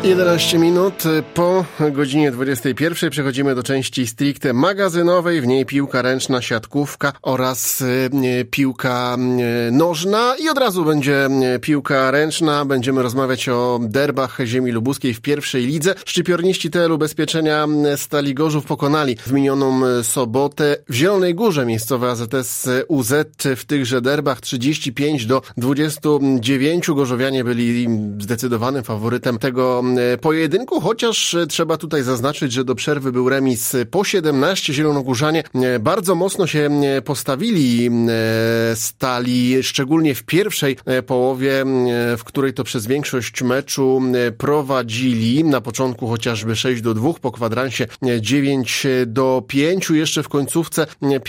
11 minut po godzinie 21 przechodzimy do części stricte magazynowej, w niej piłka ręczna, siatkówka oraz piłka nożna i od razu będzie piłka ręczna. Będziemy rozmawiać o derbach ziemi lubuskiej w pierwszej lidze. Szczypiorniści TL Ubezpieczenia Stali Gorzów pokonali w minioną sobotę w Zielonej Górze miejscowe AZS UZ w tychże derbach 35-29. Gorzowianie byli zdecydowanym faworytem tego pojedynku, chociaż trzeba tutaj zaznaczyć, że do przerwy był remis po 17. Zielonogórzanie bardzo mocno się postawili Stali, szczególnie w pierwszej połowie, w której to przez większość meczu prowadzili. Na początku chociażby 6-2, po kwadransie 9-5, jeszcze w końcówce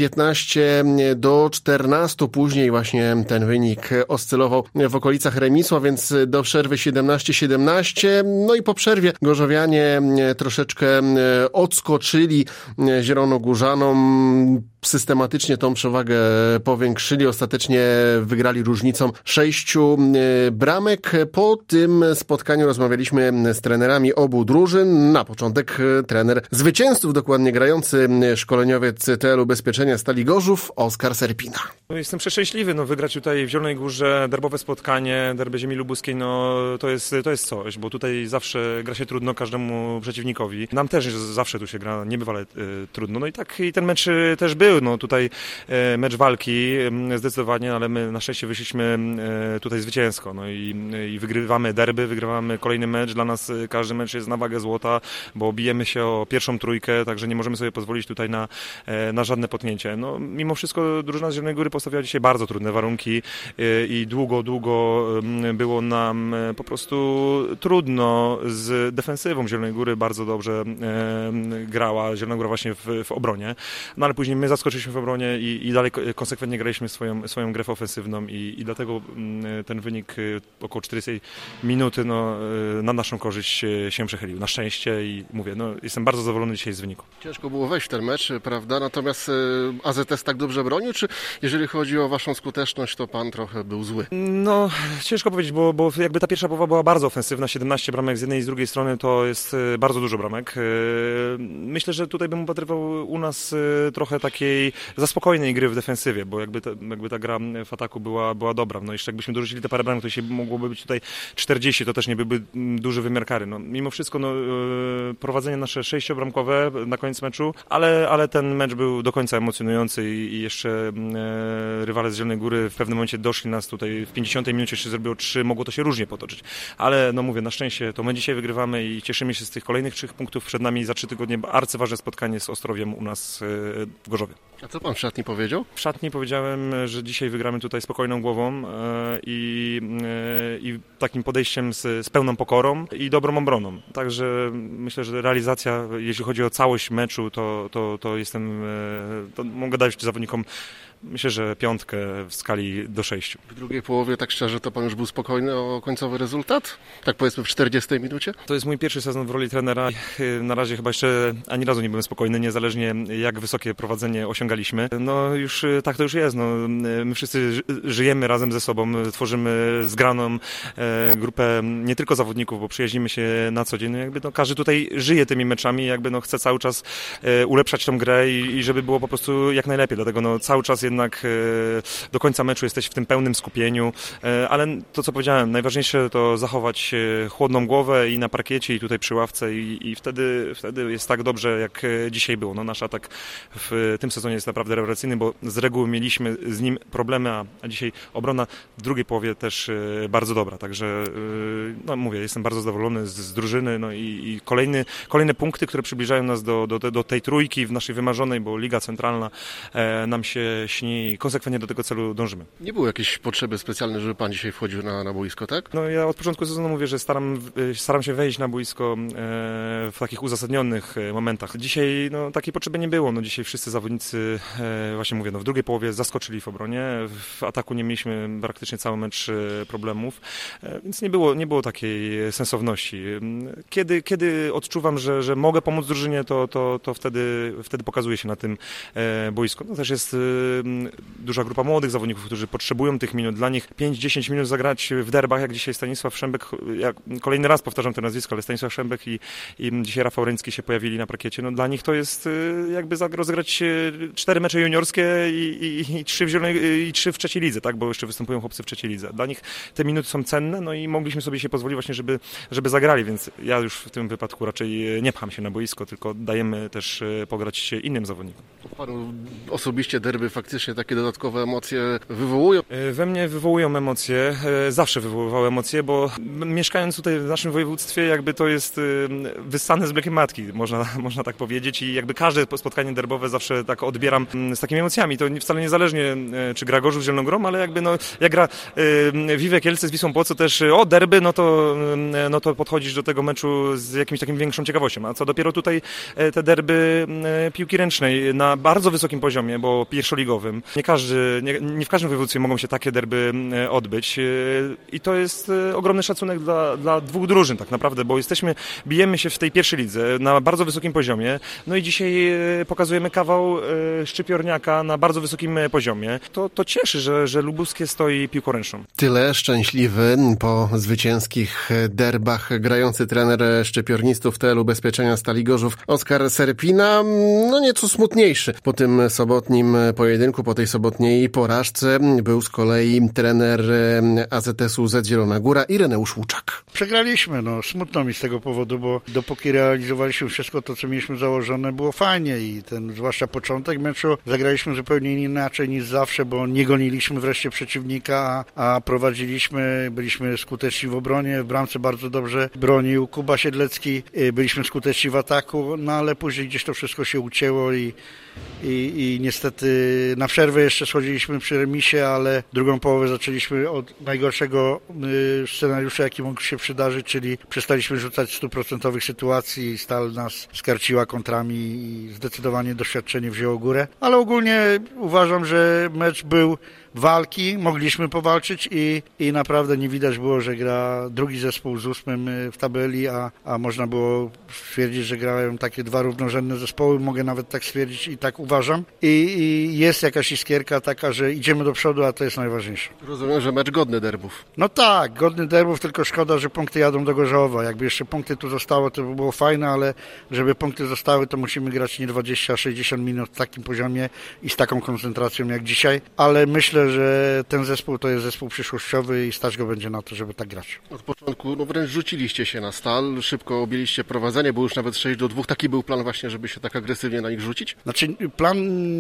15-14, później właśnie ten wynik oscylował w okolicach remisu, a więc do przerwy 17-17, no i po przerwie gorzowianie troszeczkę odskoczyli zielonogórzanom, systematycznie tą przewagę powiększyli, ostatecznie wygrali różnicą 6 bramek. Po tym spotkaniu rozmawialiśmy z trenerami obu drużyn. Na początek trener zwycięzców, dokładnie grający szkoleniowiec TL Ubezpieczenia Stali Gorzów, Oskar Serpina. Jestem przeszczęśliwy, wygrać tutaj w Zielonej Górze derbowe spotkanie, derby ziemi lubuskiej, to jest coś, bo tutaj zawsze gra się trudno każdemu przeciwnikowi. Nam też zawsze tu się gra niebywale trudno, i ten mecz też był. Tutaj mecz walki zdecydowanie, ale my na szczęście wyszliśmy tutaj zwycięsko. I wygrywamy derby, wygrywamy kolejny mecz. Dla nas każdy mecz jest na wagę złota, bo bijemy się o pierwszą trójkę, także nie możemy sobie pozwolić tutaj na żadne potknięcie. Mimo wszystko drużyna z Zielonej Góry postawiła dzisiaj bardzo trudne warunki i długo było nam po prostu trudno z defensywą Zielonej Góry. Bardzo dobrze grała Zielona Góra właśnie w obronie, ale później my zaskoczyliśmy w obronie i dalej konsekwentnie graliśmy swoją grę ofensywną i dlatego ten wynik około 40 minuty na naszą korzyść się przechylił. Na szczęście i mówię, jestem bardzo zadowolony dzisiaj z wyniku. Ciężko było wejść w ten mecz, prawda? Natomiast AZS tak dobrze bronił, czy jeżeli chodzi o waszą skuteczność, to pan trochę był zły? Ciężko powiedzieć, bo jakby ta pierwsza połowa była bardzo ofensywna, 17 bramek z jednej i z drugiej strony to jest bardzo dużo bramek. Myślę, że tutaj bym upatrywał u nas trochę takiej za spokojnej gry w defensywie, bo jakby ta gra w ataku była dobra. Jeszcze jakbyśmy dorzucili te parę bramek, to się mogłoby być tutaj 40, to też nie byłby duży wymiar kary. Mimo wszystko prowadzenie nasze 6-bramkowe na koniec meczu, ale ten mecz był do końca emocjonujący i jeszcze rywale z Zielonej Góry w pewnym momencie doszli nas tutaj w 50 minucie, jeszcze zrobiło 3, mogło to się różnie potoczyć. Ale mówię, na szczęście to my dzisiaj wygrywamy i cieszymy się z tych kolejnych 3 punktów przed nami za 3 tygodnie. Arcyważne spotkanie z Ostrowiem u nas w Gorzowie. A co pan w szatni powiedział? W szatni powiedziałem, że dzisiaj wygramy tutaj spokojną głową i takim podejściem z pełną pokorą i dobrą obroną. Także myślę, że realizacja, jeśli chodzi o całość meczu, to mogę dać zawodnikom, myślę, że 5 w skali do 6. W drugiej połowie, tak szczerze, to pan już był spokojny o końcowy rezultat? Tak powiedzmy w 40 minucie? To jest mój pierwszy sezon w roli trenera. Na razie chyba jeszcze ani razu nie byłem spokojny, niezależnie jak wysokie prowadzenie osiągaliśmy. Już tak to już jest. My wszyscy żyjemy razem ze sobą, tworzymy zgraną grupę nie tylko zawodników, bo przyjaźnimy się na co dzień. Każdy tutaj żyje tymi meczami, chce cały czas ulepszać tą grę i żeby było po prostu jak najlepiej. Dlatego cały czas jednak do końca meczu jesteś w tym pełnym skupieniu, ale to co powiedziałem, najważniejsze to zachować chłodną głowę i na parkiecie i tutaj przy ławce i wtedy jest tak dobrze jak dzisiaj było. Nasz atak w tym sezonie jest naprawdę rewelacyjny, bo z reguły mieliśmy z nim problemy, a dzisiaj obrona w drugiej połowie też bardzo dobra, także mówię, jestem bardzo zadowolony z drużyny i kolejne punkty, które przybliżają nas do tej trójki w naszej wymarzonej, bo Liga Centralna nam się śni i konsekwentnie do tego celu dążymy. Nie było jakiejś potrzeby specjalnej, żeby pan dzisiaj wchodził na boisko, tak? Ja od początku sezonu mówię, że staram się wejść na boisko w takich uzasadnionych momentach. Dzisiaj takiej potrzeby nie było. Dzisiaj wszyscy zawodnicy, właśnie mówię, w drugiej połowie zaskoczyli w obronie. W ataku nie mieliśmy praktycznie cały mecz problemów, więc nie było takiej sensowności. Kiedy odczuwam, że mogę pomóc drużynie, to wtedy pokazuje się na tym boisku. To też jest duża grupa młodych zawodników, którzy potrzebują tych minut. Dla nich 5-10 minut zagrać w derbach, jak dzisiaj Stanisław Szembek, ja kolejny raz powtarzam to nazwisko, ale Stanisław Szembek i dzisiaj Rafał Ręcki się pojawili na parkiecie. No, dla nich to jest jakby rozegrać 4 mecze juniorskie i 3 w trzeciej lidze, tak? Bo jeszcze występują chłopcy w trzeciej lidze. Dla nich te minuty są cenne, no i mogliśmy sobie się pozwolić właśnie, żeby zagrali, więc ja już w tym wypadku raczej nie pcham się na boisko, tylko dajemy też pograć innym zawodnikom. Panu osobiście derby faktycznie takie dodatkowe emocje wywołują? We mnie wywołują emocje, zawsze wywoływały emocje, bo mieszkając tutaj w naszym województwie, jakby to jest wyssane z mlekiem matki, można tak powiedzieć, i jakby każde spotkanie derbowe zawsze tak odbieram z takimi emocjami. To wcale niezależnie, czy gra Gorzów z Zieloną Górą, ale jakby jak gra Wiwe Kielce z Wisłą Płock, też derby, no to podchodzisz do tego meczu z jakimś takim większą ciekawością. A co dopiero tutaj te derby piłki ręcznej na bardzo wysokim poziomie, bo pierwszoligowym. Nie w każdym województwie mogą się takie derby odbyć i to jest ogromny szacunek dla dwóch drużyn tak naprawdę, bo bijemy się w tej pierwszej lidze na bardzo wysokim poziomie, no i dzisiaj pokazujemy kawał szczypiorniaka na bardzo wysokim poziomie. To cieszy, że lubuskie stoi piłką ręczną. Tyle szczęśliwy po zwycięskich derbach grający trener szczypiornistów TL Ubezpieczenia Stali Gorzów Oskar Serpina, no nieco smutniejszy. Po tym sobotnim pojedynku, po tej sobotniej porażce był z kolei trener AZS-u Z Zielona Góra Ireneusz Łuczak. Przegraliśmy, smutno mi z tego powodu, bo dopóki realizowaliśmy wszystko to, co mieliśmy założone, było fajnie i zwłaszcza początek meczu zagraliśmy zupełnie inaczej niż zawsze, bo nie goniliśmy wreszcie przeciwnika, a prowadziliśmy, byliśmy skuteczni w obronie, w bramce bardzo dobrze bronił Kuba Siedlecki, byliśmy skuteczni w ataku, ale później gdzieś to wszystko się ucięło i niestety na przerwę jeszcze schodziliśmy przy remisie, ale drugą połowę zaczęliśmy od najgorszego scenariusza, jaki mógł się przydarzyć, czyli przestaliśmy rzucać 100% sytuacji i Stal nas skarciła kontrami i zdecydowanie doświadczenie wzięło górę, ale ogólnie uważam, że mecz był walki, mogliśmy powalczyć i naprawdę nie widać było, że gra drugi zespół z 8 w tabeli, a można było stwierdzić, że grają takie dwa równorzędne zespoły, mogę nawet tak stwierdzić i tak uważam. I jest jakaś iskierka taka, że idziemy do przodu, a to jest najważniejsze. Rozumiem, że mecz godny derbów. No tak, godny derbów, tylko szkoda, że punkty jadą do Gorzowa. Jakby jeszcze punkty tu zostało, to by było fajne, ale żeby punkty zostały, to musimy grać nie 20-60 minut w takim poziomie i z taką koncentracją jak dzisiaj, ale myślę, że ten zespół to jest zespół przyszłościowy i stać go będzie na to, żeby tak grać. Od początku wręcz rzuciliście się na Stal, szybko objęliście prowadzenie, bo już nawet 6-2. Taki był plan właśnie, żeby się tak agresywnie na nich rzucić? Znaczy plan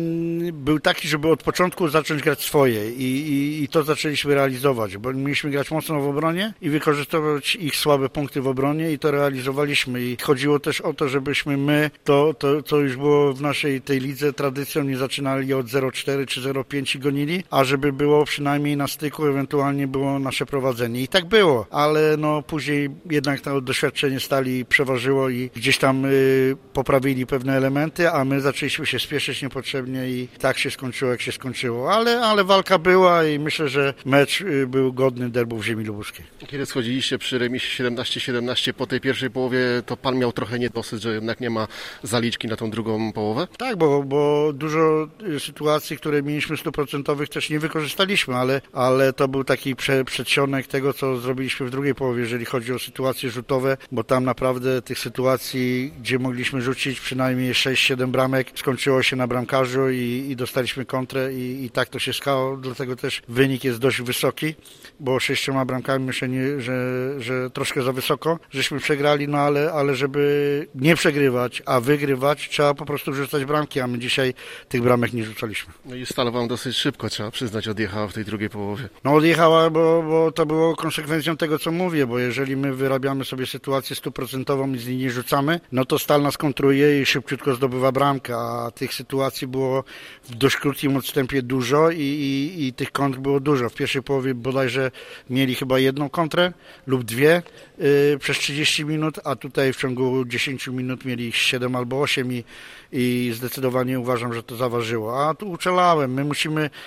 był taki, żeby od początku zacząć grać swoje i to zaczęliśmy realizować, bo mieliśmy grać mocno w obronie i wykorzystywać ich słabe punkty w obronie i to realizowaliśmy i chodziło też o to, żebyśmy my, to już było w naszej tej lidze tradycją, nie zaczynali od 0,4 czy 0,5 i gonili, a żeby było przynajmniej na styku, ewentualnie było nasze prowadzenie. I tak było, ale później jednak to doświadczenie Stali przeważyło i gdzieś tam poprawili pewne elementy, a my zaczęliśmy się spieszyć niepotrzebnie i tak się skończyło, jak się skończyło. Ale walka była i myślę, że mecz był godny derbów ziemi lubuskiej. Kiedy schodziliście przy remisie 17-17 po tej pierwszej połowie, to pan miał trochę niedosyt, że jednak nie ma zaliczki na tą drugą połowę? Tak, bo dużo sytuacji, które mieliśmy 100% też nie wykorzystaliśmy, ale to był taki przedsionek tego, co zrobiliśmy w drugiej połowie, jeżeli chodzi o sytuacje rzutowe, bo tam naprawdę tych sytuacji, gdzie mogliśmy rzucić przynajmniej 6-7 bramek, skończyło się na bramkarzu i dostaliśmy kontrę i tak to się skało, dlatego też wynik jest dość wysoki, bo 6 bramkami myślę, że troszkę za wysoko, żeśmy przegrali, ale żeby nie przegrywać, a wygrywać, trzeba po prostu rzucać bramki, a my dzisiaj tych bramek nie rzucaliśmy. No i Stal wam dosyć szybko, trzeba przyznać, odjechała w tej drugiej połowie. Odjechała, bo to było konsekwencją tego, co mówię, bo jeżeli my wyrabiamy sobie sytuację 100% i z niej nie rzucamy, no to Stal nas kontruje i szybciutko zdobywa bramkę, a tych sytuacji było w dość krótkim odstępie dużo i tych kontr było dużo. W pierwszej połowie bodajże mieli chyba jedną kontrę lub dwie przez 30 minut, a tutaj w ciągu 10 minut mieli 7 albo 8 i zdecydowanie uważam, że to zaważyło. A tu uczulałem. My musimy,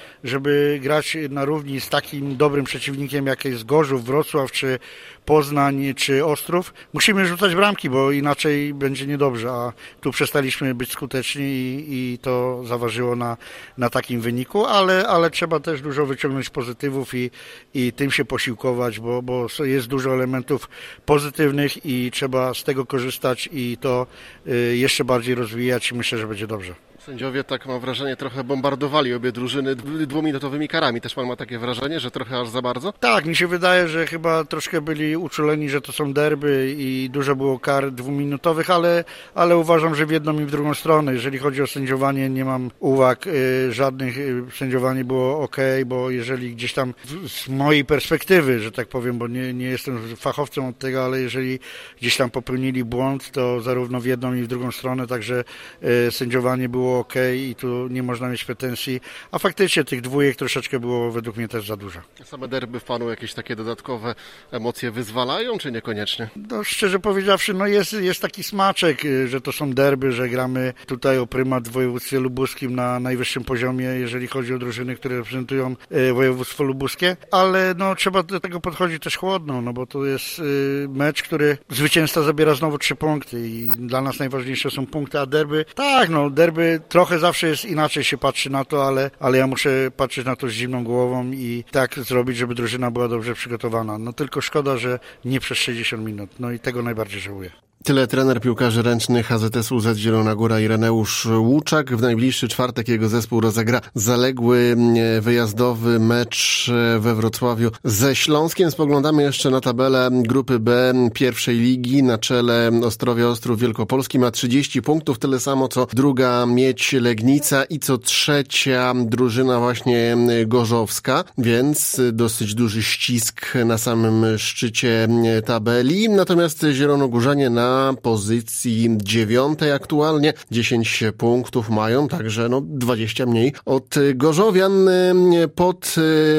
żeby grać na równi z takim dobrym przeciwnikiem, jak jest Gorzów, Wrocław, czy Poznań, czy Ostrów, musimy rzucać bramki, bo inaczej będzie niedobrze, a tu przestaliśmy być skuteczni i to zaważyło na takim wyniku, ale trzeba też dużo wyciągnąć pozytywów i tym się posiłkować, bo jest dużo elementów pozytywnych i trzeba z tego korzystać i to jeszcze bardziej rozwijać i myślę, że będzie dobrze. Sędziowie, tak mam wrażenie, trochę bombardowali obie drużyny dwuminutowymi karami. Też pan ma takie wrażenie, że trochę aż za bardzo? Tak, mi się wydaje, że chyba troszkę byli uczuleni, że to są derby i dużo było kar dwuminutowych, ale uważam, że w jedną i w drugą stronę. Jeżeli chodzi o sędziowanie, nie mam uwag żadnych. Sędziowanie było ok, bo jeżeli gdzieś tam z mojej perspektywy, że tak powiem, bo nie jestem fachowcem od tego, ale jeżeli gdzieś tam popełnili błąd, to zarówno w jedną i w drugą stronę, także sędziowanie było ok i tu nie można mieć pretensji, a faktycznie tych dwójek troszeczkę było według mnie też za dużo. Same derby w panu jakieś takie dodatkowe emocje wyzwalają, czy niekoniecznie? No szczerze powiedziawszy, no jest taki smaczek, że to są derby, że gramy tutaj o prymat w województwie lubuskim na najwyższym poziomie, jeżeli chodzi o drużyny, które reprezentują województwo lubuskie, ale no trzeba do tego podchodzić też chłodno, no bo to jest mecz, który zwycięzca zabiera znowu 3 punkty i dla nas najważniejsze są punkty, a derby, tak, no derby trochę zawsze jest inaczej się patrzy na to, ale ja muszę patrzeć na to z zimną głową i tak zrobić, żeby drużyna była dobrze przygotowana. No tylko szkoda, że nie przez 60 minut. No i tego najbardziej żałuję. Tyle trener piłkarzy ręcznych HZS-u Zielona Góra Ireneusz Łuczak. W najbliższy czwartek jego zespół rozegra zaległy wyjazdowy mecz we Wrocławiu ze Śląskiem. Spoglądamy jeszcze na tabelę grupy B pierwszej ligi. Na czele Ostrowia Ostrów Wielkopolski ma 30 punktów, tyle samo co druga Miedź Legnica i co trzecia drużyna właśnie gorzowska, więc dosyć duży ścisk na samym szczycie tabeli. Natomiast zielonogórzanie na pozycji 9 aktualnie 10 punktów mają, także 20 mniej od gorzowian. Pod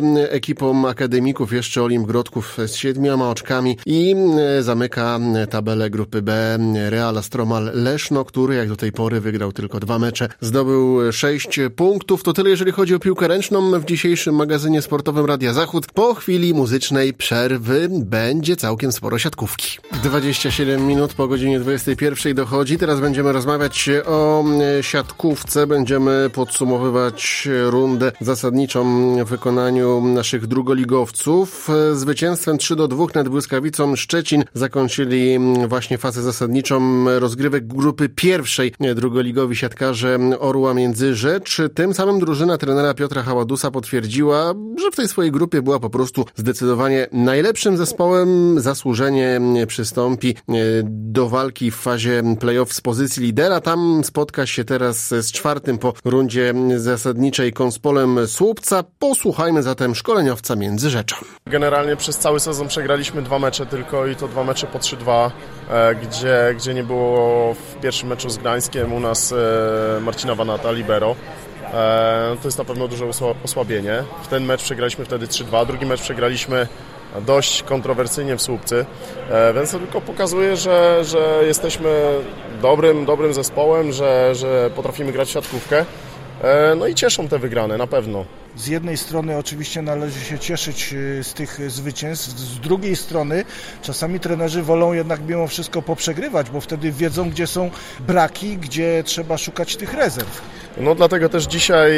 ekipą akademików jeszcze Olimp Grodków z 7 oczkami i zamyka tabelę grupy B Real Astromal Leszno, który jak do tej pory wygrał tylko 2 mecze, zdobył 6 punktów. To tyle, jeżeli chodzi o piłkę ręczną w dzisiejszym magazynie sportowym Radia Zachód. Po chwili muzycznej przerwy będzie całkiem sporo siatkówki. 27 minut po godzinie 21 dochodzi. Teraz będziemy rozmawiać o siatkówce. Będziemy podsumowywać rundę zasadniczą w wykonaniu naszych drugoligowców. Zwycięstwem 3-2 nad Błyskawicą Szczecin zakończyli właśnie fazę zasadniczą rozgrywek grupy pierwszej drugoligowi siatkarze Orła Międzyrzecz. Tym samym drużyna trenera Piotra Haładusa potwierdziła, że w tej swojej grupie była po prostu zdecydowanie najlepszym zespołem. Zasłużenie przystąpi do walki w fazie play-off z pozycji lidera. Tam spotka się teraz z 4. po rundzie zasadniczej Konspolem Słupca. Posłuchajmy zatem szkoleniowca Międzyrzecza. Generalnie przez cały sezon przegraliśmy 2 mecze tylko i to 2 mecze po 3-2, gdzie nie było w pierwszym meczu z Gdańskiem u nas Marcina Wanata, libero. To jest na pewno duże osłabienie. W ten mecz przegraliśmy wtedy 3-2, drugi mecz przegraliśmy dość kontrowersyjnie w Słupcy, więc to tylko pokazuje, że jesteśmy dobrym zespołem, że potrafimy grać w siatkówkę. No i cieszą te wygrane, na pewno. Z jednej strony oczywiście należy się cieszyć z tych zwycięstw, z drugiej strony czasami trenerzy wolą jednak mimo wszystko poprzegrywać, bo wtedy wiedzą, gdzie są braki, gdzie trzeba szukać tych rezerw. No dlatego też dzisiaj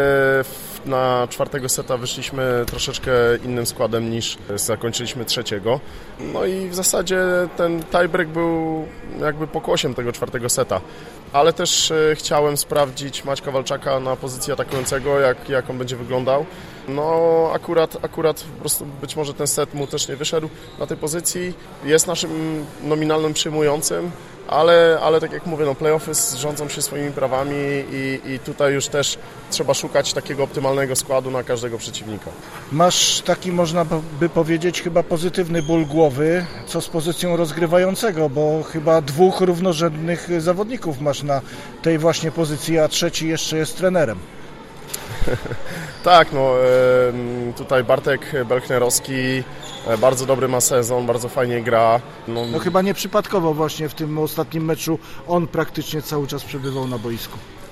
na 4. seta wyszliśmy troszeczkę innym składem niż zakończyliśmy 3. No i w zasadzie ten tiebreak był jakby pokłosiem tego 4. seta. Ale też chciałem sprawdzić Maćka Walczaka na pozycji atakującego, jak on będzie wyglądał. No akurat po prostu być może ten set mu też nie wyszedł na tej pozycji. Jest naszym nominalnym przyjmującym, ale tak jak mówię, play-offy rządzą się swoimi prawami i tutaj już też trzeba szukać takiego optymalnego składu na każdego przeciwnika. Masz taki, można by powiedzieć, chyba pozytywny ból głowy, co z pozycją rozgrywającego, bo chyba 2 równorzędnych zawodników masz na tej właśnie pozycji, a trzeci jeszcze jest trenerem. Tak, tutaj Bartek Belchnerowski bardzo dobry ma sezon, bardzo fajnie gra. No chyba nieprzypadkowo właśnie w tym ostatnim meczu on praktycznie cały czas przebywał na boisku.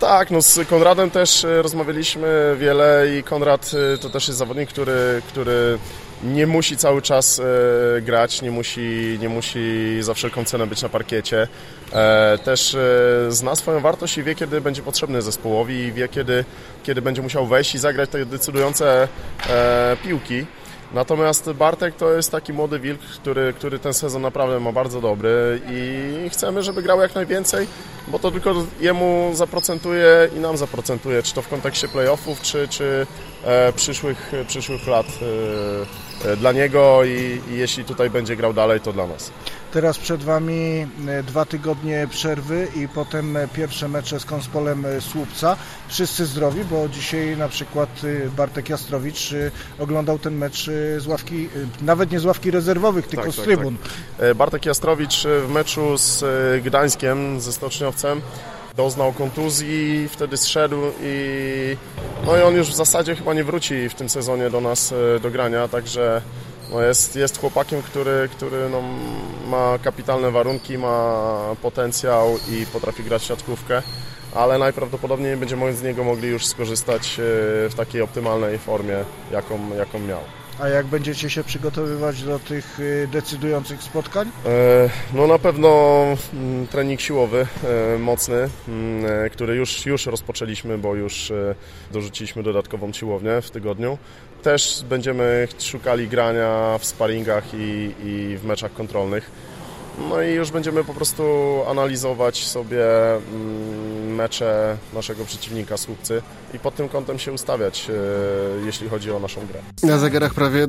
Tak, z Konradem też rozmawialiśmy wiele i Konrad to też jest zawodnik, który nie musi cały czas grać, nie musi za wszelką cenę być na parkiecie. Też zna swoją wartość i wie, kiedy będzie potrzebny zespołowi i wie, kiedy będzie musiał wejść i zagrać te decydujące piłki. Natomiast Bartek to jest taki młody wilk, który ten sezon naprawdę ma bardzo dobry i chcemy, żeby grał jak najwięcej, bo to tylko jemu zaprocentuje i nam zaprocentuje, czy to w kontekście playoffów, czy przyszłych lat dla niego i jeśli tutaj będzie grał dalej, to dla nas. Teraz przed Wami 2 tygodnie przerwy i potem pierwsze mecze z Konspolem Słupca. Wszyscy zdrowi, bo dzisiaj na przykład Bartek Jastrowicz oglądał ten mecz z ławki, nawet nie z ławki rezerwowych, tylko z trybun. Tak. Bartek Jastrowicz w meczu z Gdańskiem, ze Stoczniowcem, doznał kontuzji, wtedy zszedł i on już w zasadzie chyba nie wróci w tym sezonie do nas do grania, także jest chłopakiem, który ma kapitalne warunki, ma potencjał i potrafi grać w siatkówkę, ale najprawdopodobniej nie będziemy z niego mogli już skorzystać w takiej optymalnej formie, jaką miał. A jak będziecie się przygotowywać do tych decydujących spotkań? Na pewno trening siłowy, mocny, który już rozpoczęliśmy, bo już dorzuciliśmy dodatkową siłownię w tygodniu. Też będziemy szukali grania w sparingach i w meczach kontrolnych. No i już będziemy po prostu analizować sobie mecze naszego przeciwnika Słupcy i pod tym kątem się ustawiać, jeśli chodzi o naszą grę. Na zegarach prawie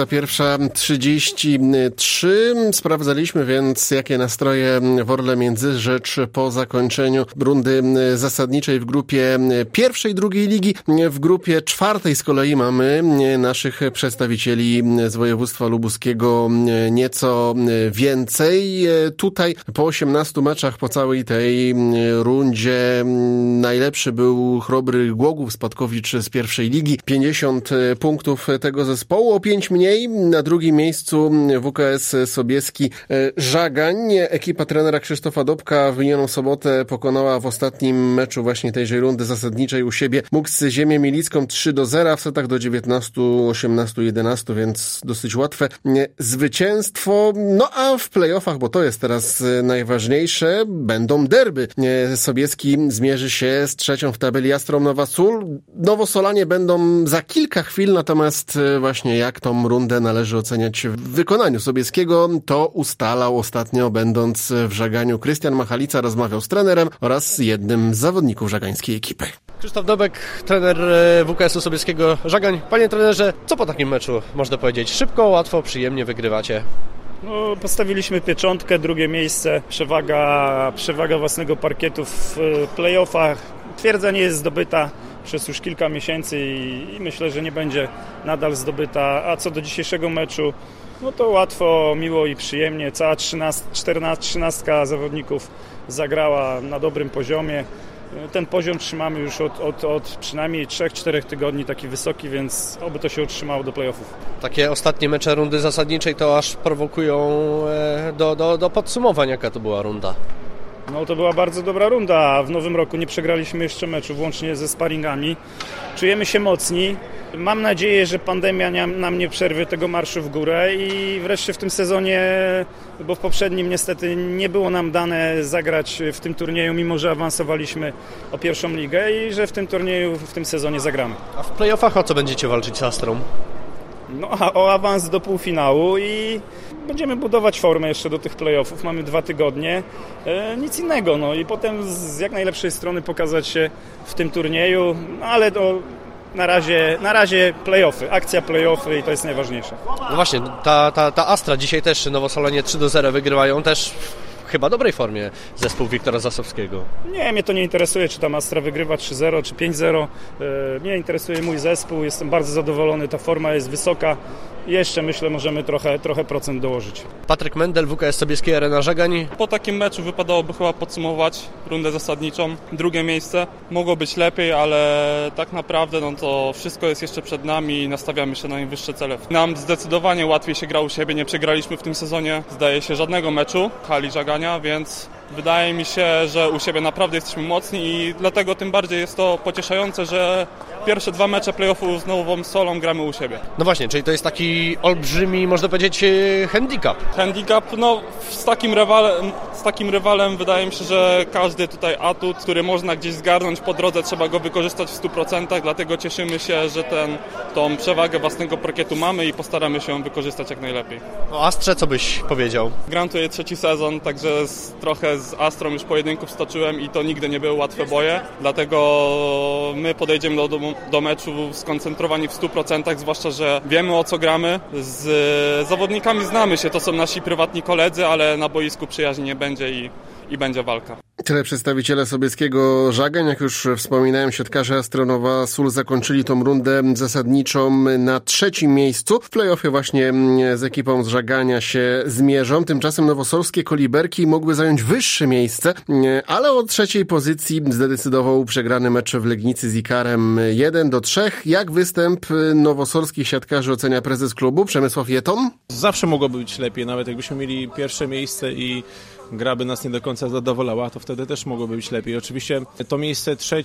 21:33. Sprawdzaliśmy więc, jakie nastroje w Orle Międzyrzecz po zakończeniu rundy zasadniczej w grupie pierwszej, drugiej ligi. W grupie czwartej z kolei mamy naszych przedstawicieli z województwa lubuskiego nieco więcej. Tutaj po 18 meczach po całej tej rundzie najlepszy był Chrobry Głogów, Spadkowicz z pierwszej ligi. 50 punktów tego zespołu, o 5 mniej. Na drugim miejscu WKS Sobieski Żagań. Ekipa trenera Krzysztofa Dobka w minioną sobotę pokonała w ostatnim meczu właśnie tejże rundy zasadniczej u siebie Muks Ziemię Milicką 3-0 w setach do 19, 18, 11, więc dosyć łatwe zwycięstwo. No a w playoffach, bo to jest teraz najważniejsze, będą derby. Sobieski zmierzy się z trzecią w tabeli Jastrom Nowa Sól. Nowosolanie będą za kilka chwil, natomiast właśnie jak tą rundę należy oceniać w wykonaniu Sobieskiego, to ustalał ostatnio, będąc w Żaganiu, Krystian Machalica, rozmawiał z trenerem oraz jednym z zawodników żagańskiej ekipy. Krzysztof Dobek, trener WKS-u Sobieskiego Żagań. Panie trenerze, co po takim meczu można powiedzieć? Szybko, łatwo, przyjemnie wygrywacie? Postawiliśmy pieczątkę, drugie miejsce, przewaga własnego parkietu w play-offach. Twierdza nie jest zdobyta przez już kilka miesięcy i myślę, że nie będzie nadal zdobyta. A co do dzisiejszego meczu, to łatwo, miło i przyjemnie. Cała 13 zawodników zagrała na dobrym poziomie. Ten poziom trzymamy już od przynajmniej 3-4 tygodni, taki wysoki, więc oby to się utrzymało do playoffów. Takie ostatnie mecze rundy zasadniczej to aż prowokują do podsumowań, jaka to była runda. To była bardzo dobra runda. W nowym roku nie przegraliśmy jeszcze meczu, włącznie ze sparingami. Czujemy się mocni. Mam nadzieję, że pandemia nam nie przerwie tego marszu w górę i wreszcie w tym sezonie, bo w poprzednim niestety nie było nam dane zagrać w tym turnieju, mimo że awansowaliśmy o pierwszą ligę i że w tym turnieju, w tym sezonie zagramy. A w playoffach o co będziecie walczyć z Astrą? O awans do półfinału i będziemy budować formę jeszcze do tych playoffów. Mamy 2 tygodnie, nic innego. I potem z jak najlepszej strony pokazać się w tym turnieju, ale na razie playoffy, akcja playoffy i to jest najważniejsze. No właśnie, ta Astra dzisiaj też Nowosolanie 3-0 wygrywają, też w chyba dobrej formie zespół Wiktora Zasowskiego. Nie, mnie to nie interesuje, czy tam Astra wygrywa 3-0 czy 5-0. Mnie interesuje mój zespół, jestem bardzo zadowolony, ta forma jest wysoka. Jeszcze myślę, możemy trochę procent dołożyć. Patryk Mendel, WKS Sobieskiej Arena Żagań. Po takim meczu wypadałoby chyba podsumować rundę zasadniczą. Drugie miejsce. Mogło być lepiej, ale tak naprawdę to wszystko jest jeszcze przed nami i nastawiamy się na najwyższe cele. Nam zdecydowanie łatwiej się gra u siebie. Nie przegraliśmy w tym sezonie, zdaje się, żadnego meczu w hali Żagania, więc Wydaje mi się, że u siebie naprawdę jesteśmy mocni i dlatego tym bardziej jest to pocieszające, że pierwsze 2 mecze play-offu z Nową Solą gramy u siebie. No właśnie, czyli to jest taki olbrzymi, można powiedzieć, handicap. Handicap, no z takim rywalem wydaje mi się, że każdy tutaj atut, który można gdzieś zgarnąć po drodze, trzeba go wykorzystać w 100%, dlatego cieszymy się, że tą przewagę własnego parkietu mamy i postaramy się ją wykorzystać jak najlepiej. O Astrze co byś powiedział? Gram tutaj 3. sezon, także trochę z Astrą już pojedynków stoczyłem i to nigdy nie były łatwe boje, dlatego my podejdziemy do meczu skoncentrowani w 100%, zwłaszcza, że wiemy o co gramy, z zawodnikami znamy się, to są nasi prywatni koledzy, ale na boisku przyjaźni nie będzie i będzie walka. Tyle przedstawiciele Sobieskiego Żagań. Jak już wspominałem, siatkarze Astronowa Sól zakończyli tą rundę zasadniczą na 3. miejscu. W play-offie właśnie z ekipą z Żagania się zmierzą. Tymczasem nowosolskie Koliberki mogły zająć wyższe miejsce, ale o 3. pozycji zdecydował przegrany mecz w Legnicy z Ikarem 1-3. Jak występ nowosolskich siatkarzy ocenia prezes klubu Przemysław Jeton? Zawsze mogłoby być lepiej, nawet jakbyśmy mieli pierwsze miejsce i gra by nas nie do końca zadowalała, to wtedy też mogłoby być lepiej. Oczywiście to miejsce 3,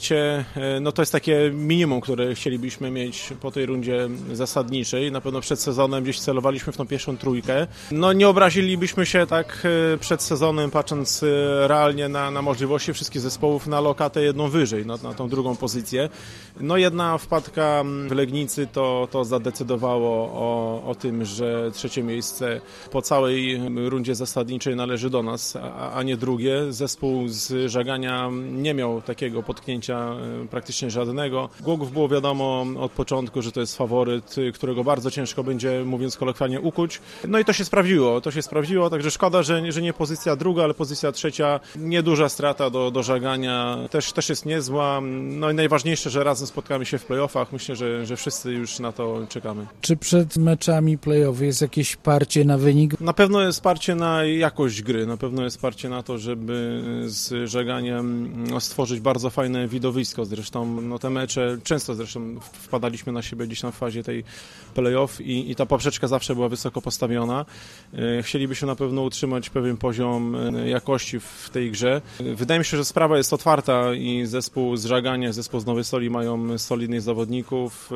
no to jest takie minimum, które chcielibyśmy mieć po tej rundzie zasadniczej. Na pewno przed sezonem gdzieś celowaliśmy w tą pierwszą 3. No nie obrazilibyśmy się tak przed sezonem, patrząc realnie na możliwości wszystkich zespołów, na lokatę jedną wyżej, na tą 2. pozycję. No jedna wpadka w Legnicy to zadecydowało o tym, że 3. miejsce po całej rundzie zasadniczej należy do nas, a nie drugie. Zespół z Żagania nie miał takiego potknięcia praktycznie żadnego. Głogów było wiadomo od początku, że to jest faworyt, którego bardzo ciężko będzie, mówiąc kolokwialnie, ukuć. No i to się sprawdziło, także szkoda, że nie pozycja 2, ale pozycja 3. Nieduża strata do Żagania też jest niezła. No i najważniejsze, że razem spotkamy się w play-offach. Myślę, że wszyscy już na to czekamy. Czy przed meczami play-off jest jakieś parcie na wynik? Na pewno jest parcie na jakość gry, na pewno jest parcie na to, żeby z Żaganiem stworzyć bardzo fajne widowisko. Zresztą no te mecze, często zresztą wpadaliśmy na siebie gdzieś tam w fazie tej play-off i ta poprzeczka zawsze była wysoko postawiona. Chcielibyśmy na pewno utrzymać pewien poziom jakości w tej grze. Wydaje mi się, że sprawa jest otwarta i zespół z Żagania, zespół z Nowej Soli mają solidnych zawodników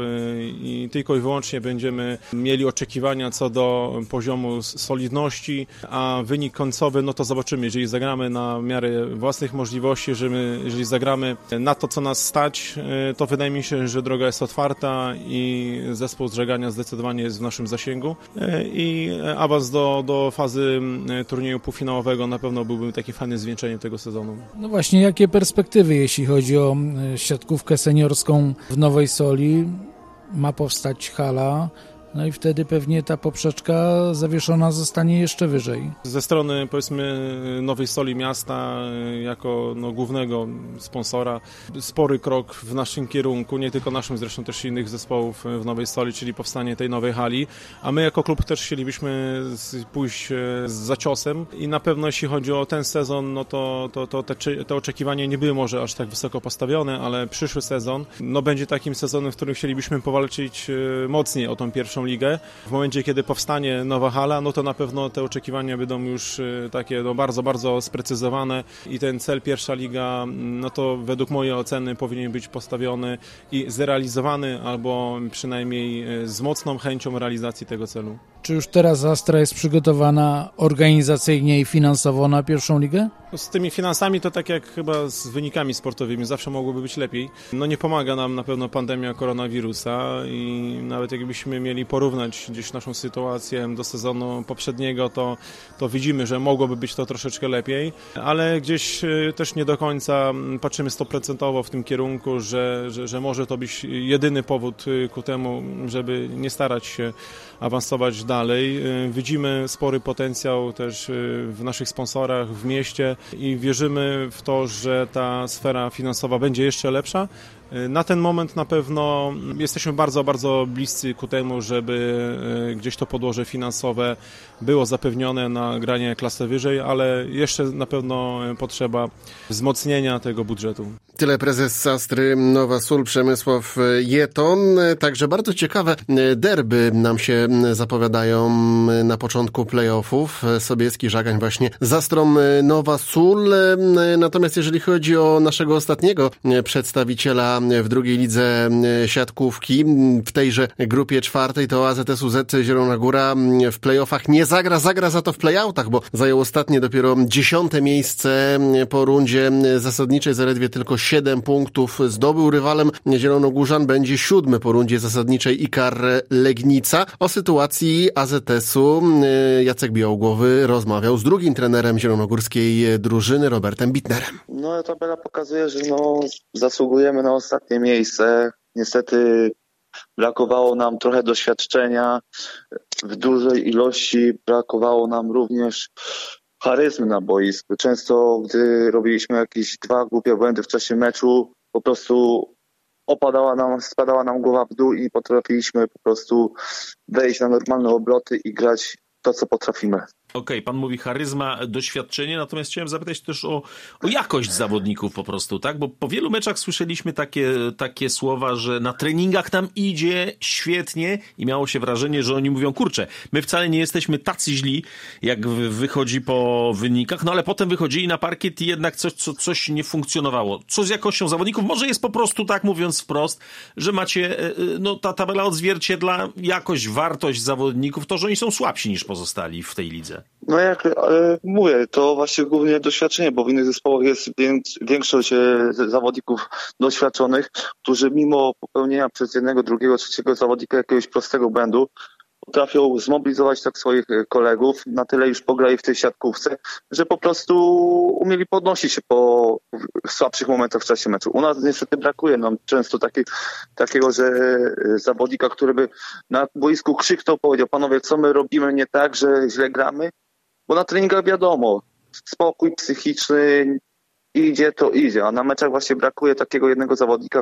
i tylko i wyłącznie będziemy mieli oczekiwania co do poziomu solidności, a wynik końcowy, no to zobaczymy, jeżeli zagramy na miarę własnych możliwości, jeżeli zagramy na to, co nas stać, to wydaje mi się, że droga jest otwarta i zespół z Żagania zdecydowanie jest w naszym zasięgu i awans do fazy turnieju półfinałowego na pewno byłby takie fajne zwieńczenie tego sezonu. No właśnie, jakie perspektywy, jeśli chodzi o siatkówkę seniorską w Nowej Soli? Ma powstać hala, no i wtedy pewnie ta poprzeczka zawieszona zostanie jeszcze wyżej. Ze strony, powiedzmy, Nowej Soli miasta jako głównego sponsora spory krok w naszym kierunku, nie tylko naszym, zresztą też innych zespołów w Nowej Soli, czyli powstanie tej nowej hali, a my jako klub też chcielibyśmy pójść za ciosem i na pewno jeśli chodzi o ten sezon, no to te oczekiwania nie były może aż tak wysoko postawione, ale przyszły sezon będzie takim sezonem, w którym chcielibyśmy powalczyć mocniej o tą pierwszą ligę. W momencie, kiedy powstanie nowa hala, no to na pewno te oczekiwania będą już takie bardzo, bardzo sprecyzowane i ten cel pierwsza liga, no to według mojej oceny powinien być postawiony i zrealizowany, albo przynajmniej z mocną chęcią realizacji tego celu. Czy już teraz Astra jest przygotowana organizacyjnie i finansowo na pierwszą ligę? Z tymi finansami to tak jak chyba z wynikami sportowymi, zawsze mogłoby być lepiej. No nie pomaga nam na pewno pandemia koronawirusa i nawet jakbyśmy mieli porównać gdzieś naszą sytuację do sezonu poprzedniego, to widzimy, że mogłoby być to troszeczkę lepiej, ale gdzieś też nie do końca patrzymy 100% w tym kierunku, że może to być jedyny powód ku temu, żeby nie starać się awansować dalej. Widzimy spory potencjał też w naszych sponsorach, w mieście i wierzymy w to, że ta sfera finansowa będzie jeszcze lepsza Na ten moment na pewno jesteśmy bardzo, bardzo bliscy ku temu, żeby gdzieś to podłoże finansowe było zapewnione na granie klasę wyżej, ale jeszcze na pewno potrzeba wzmocnienia tego budżetu. Tyle prezes Sastry Nowa Sól Przemysław Jeton. Także bardzo ciekawe derby nam się zapowiadają na początku playoffów. Sobieski Żagań właśnie Zastrom Nowa Sól. Natomiast jeżeli chodzi o naszego ostatniego przedstawiciela w drugiej lidze siatkówki, w tejże grupie czwartej, to AZS-UZ Zielona Góra w playoffach nie zagra za to w playoutach, bo zajął ostatnie dopiero 10. miejsce po rundzie zasadniczej, zaledwie tylko 7 punktów zdobył. Rywalem zielonogórzan będzie 7. po rundzie zasadniczej Ikar Legnica. O sytuacji AZS-u Jacek Białogłowy rozmawiał z drugim trenerem zielonogórskiej drużyny, Robertem Bittnerem. No, tabela pokazuje, że zasługujemy na ostatnie miejsce. Niestety brakowało nam trochę doświadczenia w dużej ilości, brakowało nam również charyzmy na boisku. Często, gdy robiliśmy jakieś 2 głupie błędy w czasie meczu, po prostu spadała nam głowa w dół i potrafiliśmy po prostu wejść na normalne obroty i grać to, co potrafimy. Okej, pan mówi charyzma, doświadczenie, natomiast chciałem zapytać też o jakość zawodników po prostu, tak? Bo po wielu meczach słyszeliśmy takie słowa, że na treningach nam idzie świetnie i miało się wrażenie, że oni mówią, kurczę, my wcale nie jesteśmy tacy źli, jak wychodzi po wynikach, no ale potem wychodzili na parkiet i jednak coś nie funkcjonowało. Co z jakością zawodników? Może jest po prostu tak, mówiąc wprost, że macie, ta tabela odzwierciedla jakość, wartość zawodników, to, że oni są słabsi niż pozostali w tej lidze. No jak mówię, to właśnie głównie doświadczenie, bo w innych zespołach jest większość zawodników doświadczonych, którzy mimo popełnienia przez jednego, drugiego, trzeciego zawodnika jakiegoś prostego błędu potrafią zmobilizować tak swoich kolegów, na tyle już pograli w tej siatkówce, że po prostu umieli podnosić się po słabszych momentach w czasie meczu. U nas niestety brakuje nam często takiego, że zawodnika, który by na boisku krzyknął, powiedział, panowie, co my robimy nie tak, że źle gramy, bo na treningach wiadomo, spokój psychiczny, idzie to idzie, a na meczach właśnie brakuje takiego jednego zawodnika,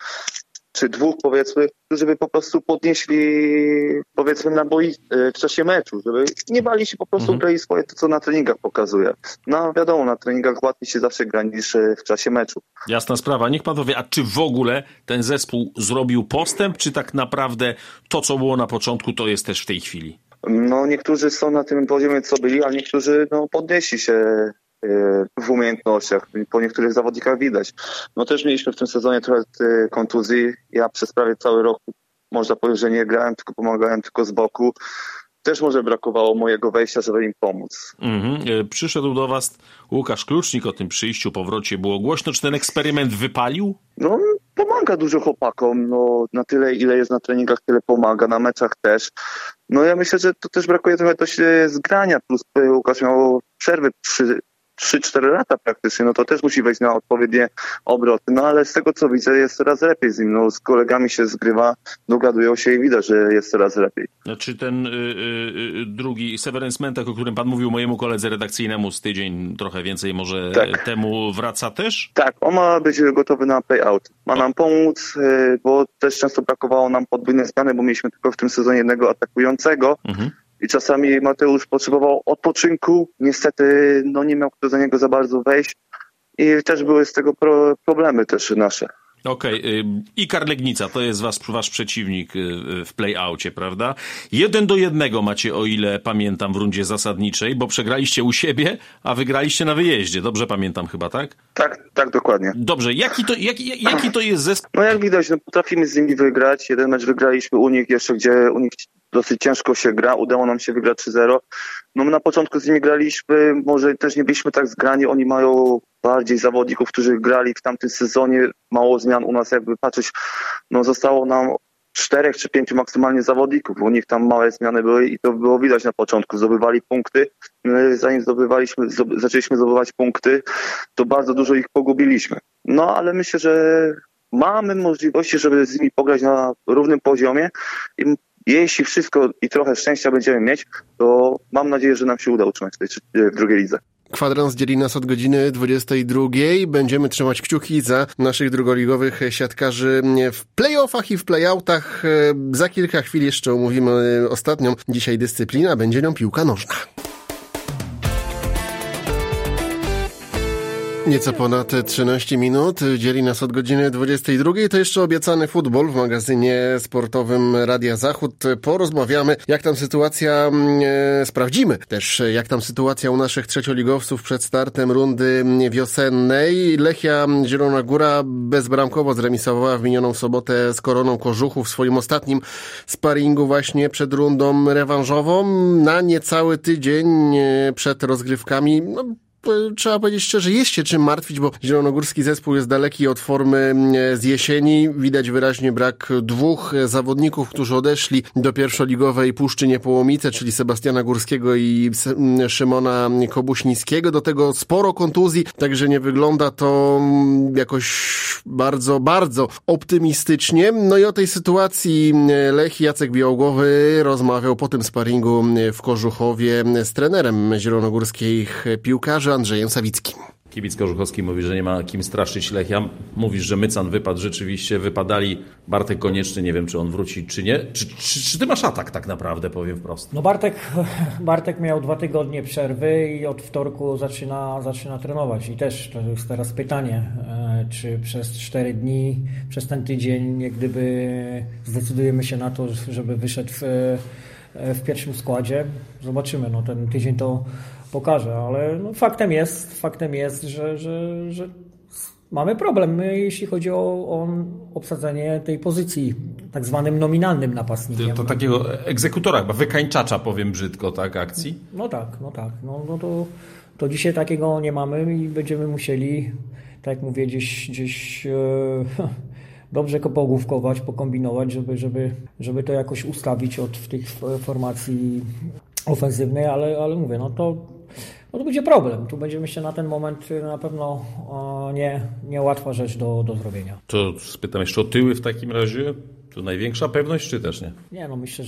czy 2 powiedzmy, którzy by po prostu podnieśli powiedzmy w czasie meczu, żeby nie bali się po prostu grali swoje to, co na treningach pokazuje. No wiadomo, na treningach łatwiej się zawsze gra niż w czasie meczu. Jasna sprawa. Niech pan powie, a czy w ogóle ten zespół zrobił postęp, czy tak naprawdę to, co było na początku, to jest też w tej chwili? No niektórzy są na tym poziomie, co byli, a niektórzy podnieśli się w umiejętnościach. Po niektórych zawodnikach widać. No też mieliśmy w tym sezonie trochę kontuzji. Ja przez prawie cały rok można powiedzieć, że nie grałem, tylko pomagałem tylko z boku. Też może brakowało mojego wejścia, żeby im pomóc. Przyszedł do was Łukasz Klucznik, o tym przyjściu, powrocie było głośno. Czy ten eksperyment wypalił? No, pomaga dużo chłopakom. No, na tyle, ile jest na treningach, tyle pomaga. Na meczach też. No ja myślę, że to też brakuje trochę dość zgrania. Plus Łukasz miał przerwy 3-4 lata praktycznie, no to też musi wejść na odpowiednie obroty. No ale z tego, co widzę, jest coraz lepiej z nim. No, z kolegami się zgrywa, dogadują się i widać, że jest coraz lepiej. Czy ten drugi Severyn Smentek, o którym pan mówił mojemu koledze redakcyjnemu z tydzień, trochę więcej może temu, wraca też? Tak, on ma być gotowy na play-out. Ma nam pomóc, bo też często brakowało nam podwójnej zmiany, bo mieliśmy tylko w tym sezonie jednego atakującego. I czasami Mateusz potrzebował odpoczynku. Niestety nie miał kto za niego za bardzo wejść. I też były z tego problemy też nasze. Okej. Ikar Legnica to jest wasz przeciwnik w play-outie, prawda? 1-1 macie, o ile pamiętam, w rundzie zasadniczej, bo przegraliście u siebie, a wygraliście na wyjeździe. Dobrze pamiętam chyba, tak? Tak, dokładnie. Dobrze. Jaki to jest zespół? No jak widać, potrafimy z nimi wygrać. Jeden mecz wygraliśmy u nich jeszcze, gdzie u nich dosyć ciężko się gra. Udało nam się wygrać 3-0. No my na początku z nimi graliśmy, może też nie byliśmy tak zgrani. Oni mają bardziej zawodników, którzy grali w tamtym sezonie. Mało zmian u nas, jakby patrzeć, zostało nam 4 czy 5 maksymalnie zawodników. U nich tam małe zmiany były i to było widać na początku. Zdobywali punkty. Zanim zaczęliśmy zdobywać punkty, to bardzo dużo ich pogubiliśmy. No ale myślę, że mamy możliwości, żeby z nimi pograć na równym poziomie. I jeśli wszystko i trochę szczęścia będziemy mieć, to mam nadzieję, że nam się uda utrzymać w drugiej lidze. Kwadrans dzieli nas od godziny 22. Będziemy trzymać kciuki za naszych drugoligowych siatkarzy w play-offach i w play-outach. Za kilka chwil jeszcze omówimy ostatnią dzisiaj dyscyplinę, będzie nią piłka nożna. Nieco ponad 13 minut dzieli nas od godziny 22. To jeszcze obiecany futbol w magazynie sportowym Radia Zachód. Porozmawiamy, jak tam sytuacja, sprawdzimy też, jak tam sytuacja u naszych trzecioligowców przed startem rundy wiosennej. Lechia Zielona Góra bezbramkowo zremisowała w minioną sobotę z Koroną Kożuchów w swoim ostatnim sparingu właśnie przed rundą rewanżową. Na niecały tydzień przed rozgrywkami, trzeba powiedzieć szczerze, jest się czym martwić, bo zielonogórski zespół jest daleki od formy z jesieni. Widać wyraźnie brak dwóch zawodników, którzy odeszli do pierwszoligowej Puszczy Niepołomice, czyli Sebastiana Górskiego i Szymona Kobuśnickiego. Do tego sporo kontuzji, także nie wygląda to jakoś bardzo, bardzo optymistycznie. No i o tej sytuacji Lech Jacek Białogłowy rozmawiał po tym sparingu w Kożuchowie z trenerem zielonogórskich piłkarzy Andrzejem Sawickim. Kibic Kożuchowski mówi, że nie ma kim straszyć Lechia. Mówisz, że Mycan wypadł, rzeczywiście wypadali. Bartek Konieczny, nie wiem, czy on wróci, czy nie. Czy ty masz atak tak naprawdę, powiem wprost? No Bartek miał 2 tygodnie przerwy i od wtorku zaczyna trenować. I też to jest teraz pytanie, czy przez 4 dni, przez ten tydzień, jak gdyby zdecydujemy się na to, żeby wyszedł w pierwszym składzie. Zobaczymy, no ten tydzień to pokaże, ale no faktem jest, że mamy problem, jeśli chodzi o obsadzenie tej pozycji tak zwanym nominalnym napastnikiem. To takiego egzekutora, chyba wykańczacza, powiem brzydko, tak, akcji? No tak. No to dzisiaj takiego nie mamy i będziemy musieli, tak jak mówię, gdzieś dobrze pogłówkować, pokombinować, żeby to jakoś ustawić w tych formacji ofensywnej, ale mówię, no to będzie problem. Tu będziemy się na ten moment na pewno niełatwa rzecz do zrobienia. To spytam jeszcze o tyły w takim razie. To największa pewność, czy też nie? Nie, no myślę,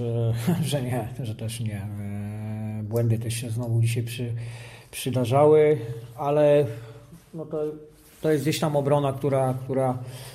że nie, że też nie. Błędy też się znowu dzisiaj przydarzały, ale no to jest gdzieś tam obrona, która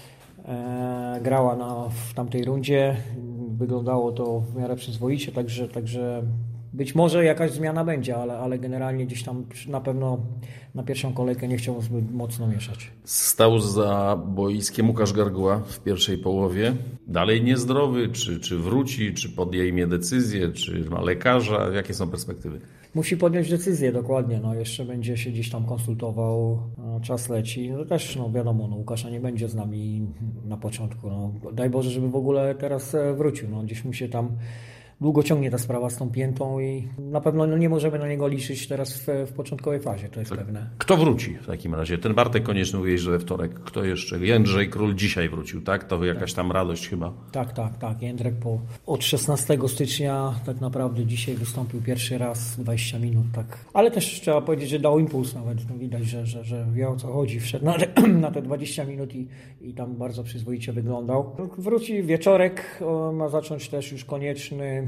grała w tamtej rundzie. Wyglądało to w miarę przyzwoicie, także być może jakaś zmiana będzie, ale generalnie gdzieś tam na pewno na pierwszą kolejkę nie chciał zbyt mocno mieszać. Stał za boiskiem Łukasz Garguła w pierwszej połowie. Dalej niezdrowy, czy wróci, czy podejmie decyzję, czy ma lekarza? Jakie są perspektywy? Musi podjąć decyzję, dokładnie. No, jeszcze będzie się gdzieś tam konsultował, czas leci. No też wiadomo, Łukasza nie będzie z nami na początku. Daj Boże, żeby w ogóle teraz wrócił. Gdzieś mu się tam długo ciągnie ta sprawa z tą piętą i na pewno nie możemy na niego liczyć teraz w początkowej fazie, to jest pewne. Kto wróci w takim razie? Ten Bartek Konieczny mówiłeś, że we wtorek. Kto jeszcze? Jędrzej Król dzisiaj wrócił, tak? To jakaś tam radość chyba. Tak. Jędrek od 16 stycznia tak naprawdę dzisiaj wystąpił pierwszy raz 20 minut, tak. Ale też trzeba powiedzieć, że dał impuls nawet. Widać, że wie, o co chodzi. Wszedł na te 20 minut i tam bardzo przyzwoicie wyglądał. Wróci wieczorek, ma zacząć też już Konieczny.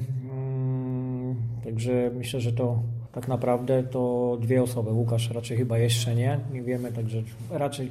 Także myślę, że to tak naprawdę to 2 osoby. Łukasz raczej chyba jeszcze nie wiemy, także raczej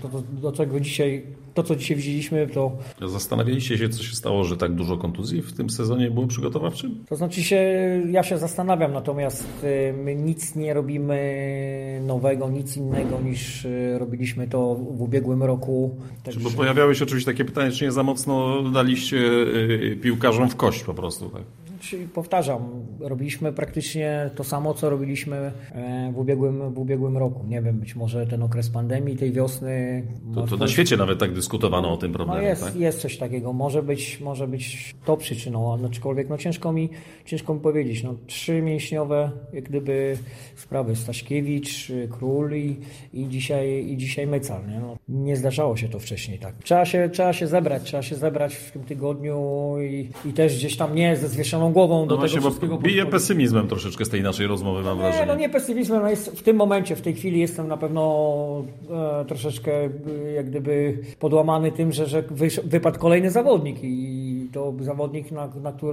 to co dzisiaj widzieliśmy, to... Zastanawialiście się, co się stało, że tak dużo kontuzji w tym sezonie było przygotowawczym? To znaczy ja się zastanawiam, natomiast my nic nie robimy nowego, nic innego niż robiliśmy to w ubiegłym roku. Także... Bo pojawiały się oczywiście takie pytanie, czy nie za mocno daliście piłkarzom w kość po prostu, tak? Czyli powtarzam, robiliśmy praktycznie to samo, co robiliśmy w ubiegłym roku. Nie wiem, być może ten okres pandemii, tej wiosny... To na świecie nawet tak dyskutowano o tym problemie, tak? Jest coś takiego. Może być to przyczyną, aczkolwiek ciężko mi powiedzieć. 3 mięśniowe jak gdyby sprawy. Staśkiewicz, Król i dzisiaj Mycal. Nie zdarzało się to wcześniej tak. Trzeba się zebrać w tym tygodniu i też gdzieś tam nie ze zwieszoną głową do tego wszystkiego. Bije pesymizmem troszeczkę z tej naszej rozmowy, mam wrażenie. Nie pesymizmem, jest w tym momencie, w tej chwili jestem na pewno troszeczkę jak gdyby podłamany tym, że wypadł kolejny zawodnik i to zawodnik,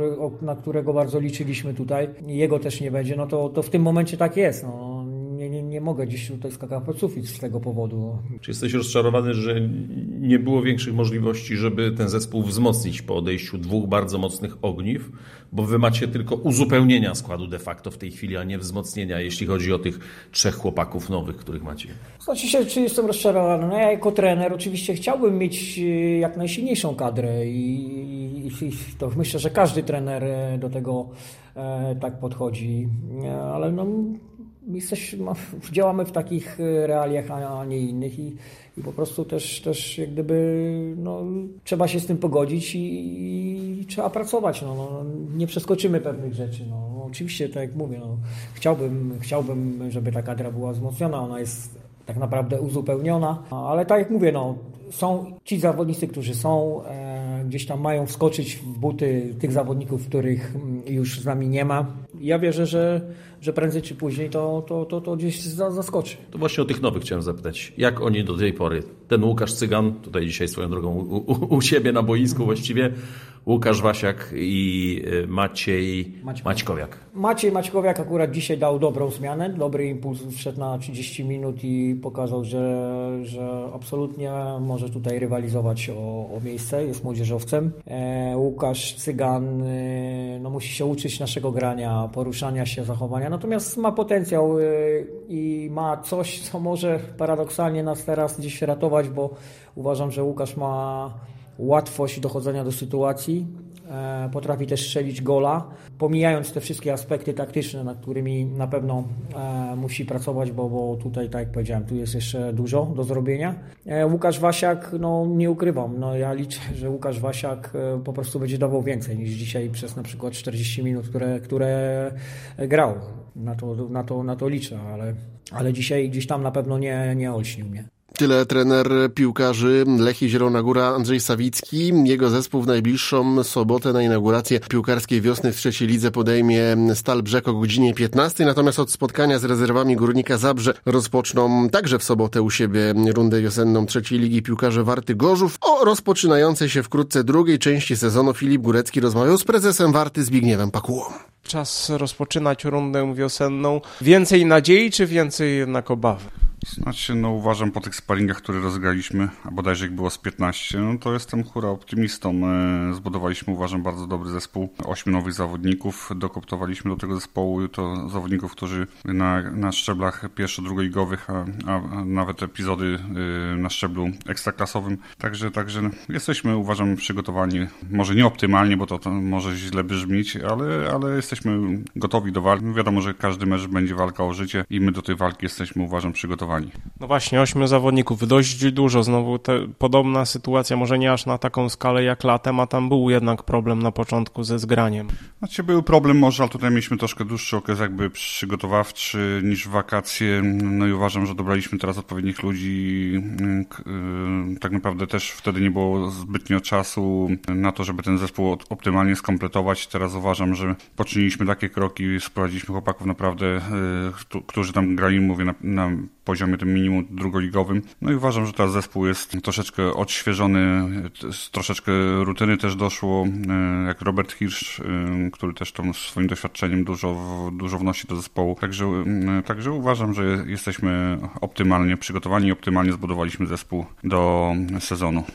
na którego bardzo liczyliśmy tutaj. Jego też nie będzie, to w tym momencie tak jest. nie mogę dziś tutaj skakać pod sufit z tego powodu. Czy jesteś rozczarowany, że nie było większych możliwości, żeby ten zespół wzmocnić po odejściu 2 bardzo mocnych ogniw, bo wy macie tylko uzupełnienia składu de facto w tej chwili, a nie wzmocnienia, jeśli chodzi o tych 3 chłopaków nowych, których macie? Znaczy się, czy jestem rozczarowany? No ja jako trener oczywiście chciałbym mieć jak najsilniejszą kadrę i to myślę, że każdy trener do tego tak podchodzi, ale no działamy w takich realiach, a nie innych i po prostu też jak gdyby trzeba się z tym pogodzić i trzeba pracować. Nie przeskoczymy pewnych rzeczy. Oczywiście, tak jak mówię, chciałbym, żeby ta kadra była wzmocniona. Ona jest tak naprawdę uzupełniona, ale tak jak mówię, są ci zawodnicy, którzy gdzieś tam mają wskoczyć w buty tych zawodników, których już z nami nie ma. Ja wierzę, że prędzej czy później to gdzieś zaskoczy. To właśnie o tych nowych chciałem zapytać. Jak oni do tej pory? Ten Łukasz Cygan, tutaj dzisiaj swoją drogą u siebie na boisku właściwie, Łukasz Wasiak i Maciej Maćkowiak. Maciej Maćkowiak akurat dzisiaj dał dobrą zmianę, dobry impuls, wszedł na 30 minut i pokazał, że absolutnie może tutaj rywalizować o miejsce, jest młodzieżowcem. Łukasz Cygan musi się uczyć naszego grania, poruszania się, zachowania, natomiast ma potencjał i ma coś, co może paradoksalnie nas teraz gdzieś ratować, bo uważam, że Łukasz ma łatwość dochodzenia do sytuacji, potrafi też strzelić gola, pomijając te wszystkie aspekty taktyczne, nad którymi na pewno musi pracować, bo tutaj, tak jak powiedziałem, tu jest jeszcze dużo do zrobienia. Łukasz Wasiak, nie ukrywam, ja liczę, że Łukasz Wasiak po prostu będzie dawał więcej niż dzisiaj przez na przykład 40 minut, które grał. Na to liczę, ale dzisiaj gdzieś tam na pewno nie olśnił mnie. Tyle trener piłkarzy Lechii Zielona Góra Andrzej Sawicki. Jego zespół w najbliższą sobotę na inaugurację piłkarskiej wiosny w trzeciej lidze podejmie Stal Brzeg o godzinie 15. Natomiast od spotkania z rezerwami Górnika Zabrze rozpoczną także w sobotę u siebie rundę wiosenną trzeciej ligi piłkarze Warty Gorzów. O rozpoczynającej się wkrótce drugiej części sezonu Filip Górecki rozmawiał z prezesem Warty Zbigniewem Pakułą. Czas rozpoczynać rundę wiosenną. Więcej nadziei czy więcej jednak obawy? Znaczy, uważam po tych sparingach, które rozegraliśmy, a bodajże ich było z 15, to jestem hura optymistą. Zbudowaliśmy, uważam, bardzo dobry zespół. 8 nowych zawodników, dokoptowaliśmy do tego zespołu, to zawodników, którzy na szczeblach pierwszo-drugoligowych, a nawet epizody na szczeblu ekstraklasowym. Także jesteśmy, uważam, przygotowani, może nie optymalnie, bo to może źle brzmieć, ale jesteśmy gotowi do walki. Wiadomo, że każdy mecz będzie walka o życie i my do tej walki jesteśmy, uważam, przygotowani. No właśnie, 8 zawodników, dość dużo. Znowu podobna sytuacja, może nie aż na taką skalę jak latem, a tam był jednak problem na początku ze zgraniem. Znaczy był problem może, ale tutaj mieliśmy troszkę dłuższy okres jakby przygotowawczy niż wakacje. I uważam, że dobraliśmy teraz odpowiednich ludzi. Tak naprawdę też wtedy nie było zbytnio czasu na to, żeby ten zespół optymalnie skompletować. Teraz uważam, że poczyniliśmy takie kroki, sprowadziliśmy chłopaków naprawdę, którzy tam grali, mówię, na poziomie tym minimum drugoligowym. I uważam, że teraz zespół jest troszeczkę odświeżony, troszeczkę rutyny też doszło, jak Robert Hirsch, który też tam swoim doświadczeniem dużo wnosi do zespołu. Także uważam, że jesteśmy optymalnie przygotowani i optymalnie zbudowaliśmy zespół do sezonu.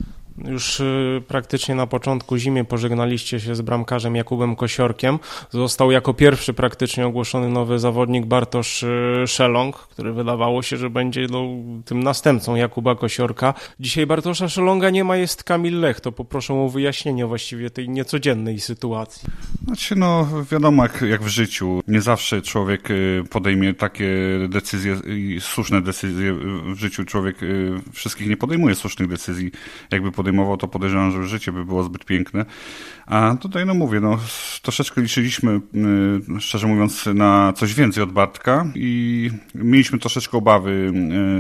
Już praktycznie na początku zimy pożegnaliście się z bramkarzem Jakubem Kosiorkiem. Został jako pierwszy praktycznie ogłoszony nowy zawodnik Bartosz Szelong, który wydawało się, że będzie tym następcą Jakuba Kosiorka. Dzisiaj Bartosza Szelonga nie ma, jest Kamil Lech. To poproszę o wyjaśnienie właściwie tej niecodziennej sytuacji. Znaczy, wiadomo, jak w życiu. Nie zawsze człowiek podejmie takie decyzje i słuszne decyzje w życiu. Człowiek wszystkich nie podejmuje słusznych decyzji. Jakby podejmował, to podejrzewam, że życie by było zbyt piękne. A tutaj, mówię, troszeczkę liczyliśmy, szczerze mówiąc, na coś więcej od Bartka i mieliśmy troszeczkę obawy,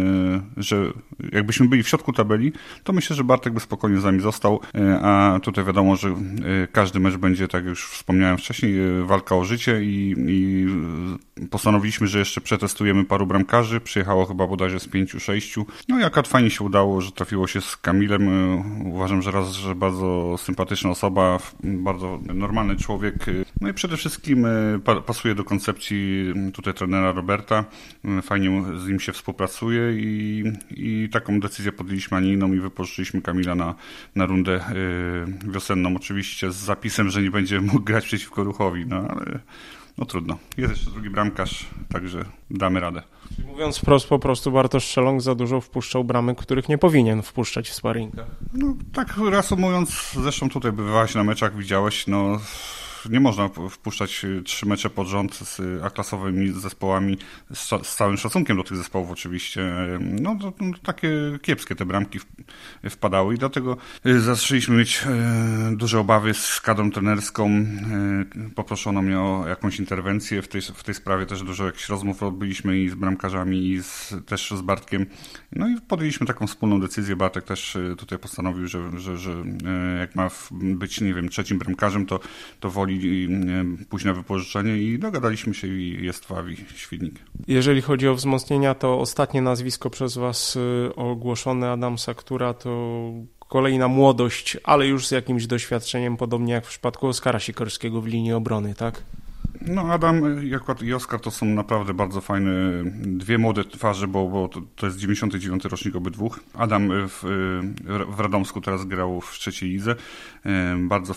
że jakbyśmy byli w środku tabeli, to myślę, że Bartek by spokojnie z nami został, a tutaj wiadomo, że każdy mecz będzie, tak jak już wspomniałem wcześniej, walka o życie i postanowiliśmy, że jeszcze przetestujemy paru bramkarzy. Przyjechało chyba bodajże z 5-6. I akurat fajnie się udało, że trafiło się z Kamilem. Uważam, że bardzo sympatyczna osoba, bardzo normalny człowiek. No i przede wszystkim pasuje do koncepcji tutaj trenera Roberta. Fajnie z nim się współpracuje i taką decyzję podjęliśmy, a nie inną, i wypożyczyliśmy Kamila na rundę wiosenną. Oczywiście z zapisem, że nie będzie mógł grać przeciwko Ruchowi, no ale no trudno. Jest jeszcze drugi bramkarz, także damy radę. Mówiąc wprost, po prostu Bartosz Szelong za dużo wpuszczał bramy, których nie powinien wpuszczać w sparingach. No tak reasumując, zresztą tutaj bywałeś na meczach, widziałeś, no nie można wpuszczać 3 mecze pod rząd z A-klasowymi zespołami, z całym szacunkiem do tych zespołów oczywiście. No to takie kiepskie te bramki wpadały i dlatego zaczęliśmy mieć duże obawy z kadrą trenerską. Poproszono mnie o jakąś interwencję w tej sprawie, też dużo jakichś rozmów odbyliśmy i z bramkarzami, i też z Bartkiem. No i podjęliśmy taką wspólną decyzję. Bartek też tutaj postanowił, że jak ma być, nie wiem, trzecim bramkarzem, to woli pójść na wypożyczenie i dogadaliśmy się i jest Wawi Świdnik. Jeżeli chodzi o wzmocnienia, to ostatnie nazwisko przez Was ogłoszone, Adamsa Ktura, to kolejna młodość, ale już z jakimś doświadczeniem, podobnie jak w przypadku Oskara Sikorskiego w linii obrony, tak? No Adam i Oskar to są naprawdę bardzo fajne, dwie młode twarze, bo to jest 99 rocznik obydwu. Adam w Radomsku teraz grał w trzeciej lidze. Bardzo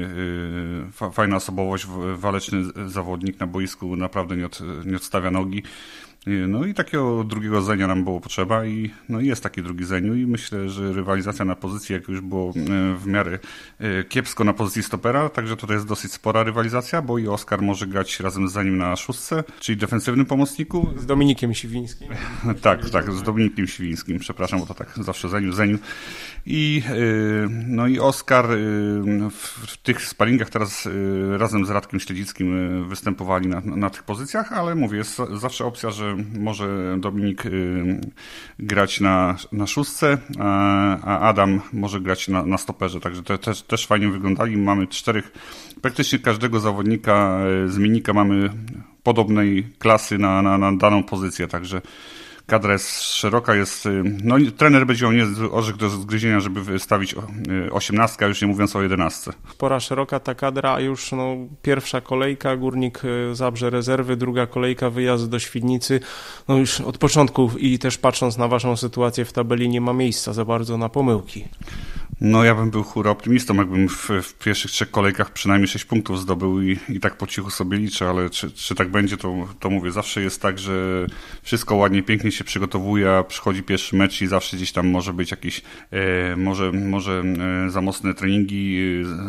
fajna osobowość, waleczny zawodnik na boisku, naprawdę nie odstawia nogi. No i takiego drugiego Zenia nam było potrzeba i jest taki drugi Zeniu i myślę, że rywalizacja na pozycji, jak już było w miarę kiepsko na pozycji stopera, także tutaj jest dosyć spora rywalizacja, bo i Oskar może grać razem z Zeniem na szóstce, czyli defensywnym pomocniku. Z Dominikiem Siwińskim. Tak, z Dominikiem Siwińskim, przepraszam, bo to tak zawsze Zeniu. I Oskar w tych sparingach teraz razem z Radkiem Śledzickim występowali na tych pozycjach, ale mówię, jest zawsze opcja, że może Dominik grać na szóstce, a Adam może grać na stoperze, także też fajnie wyglądali. Mamy praktycznie każdego zawodnika z Minika mamy podobnej klasy na daną pozycję, także kadra jest szeroka, trener będzie miał niezły orzech do zgryzienia, żeby wystawić 18, a już nie mówiąc o 11. Spora, szeroka ta kadra, a już pierwsza kolejka, Górnik Zabrze rezerwy, druga kolejka wyjazd do Świdnicy. Już od początku i też patrząc na waszą sytuację w tabeli nie ma miejsca za bardzo na pomyłki. No ja bym był hura optymistą, jakbym w pierwszych 3 kolejkach przynajmniej 6 punktów zdobył i tak po cichu sobie liczę, ale czy tak będzie, to mówię, zawsze jest tak, że wszystko ładnie, pięknie się przygotowuje, a przychodzi pierwszy mecz i zawsze gdzieś tam może być jakiś, może za mocne treningi,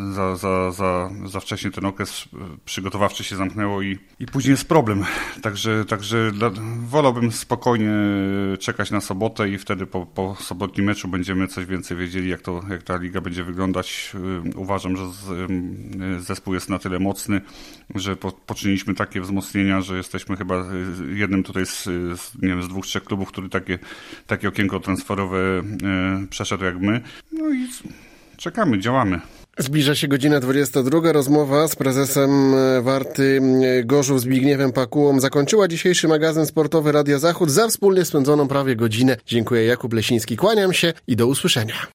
za wcześnie ten okres przygotowawczy się zamknęło i później jest problem. Także wolałbym spokojnie czekać na sobotę i wtedy po sobotnim meczu będziemy coś więcej wiedzieli, jak ta liga będzie wyglądać. Uważam, że zespół jest na tyle mocny, że poczyniliśmy takie wzmocnienia, że jesteśmy chyba jednym tutaj z 2-3 klubów, który takie okienko transferowe przeszedł jak my. No i czekamy, działamy. Zbliża się godzina 22. Rozmowa z prezesem Warty Gorzów Zbigniewem Pakułą zakończyła dzisiejszy magazyn sportowy Radia Zachód za wspólnie spędzoną prawie godzinę. Dziękuję, Jakub Lesiński. Kłaniam się i do usłyszenia.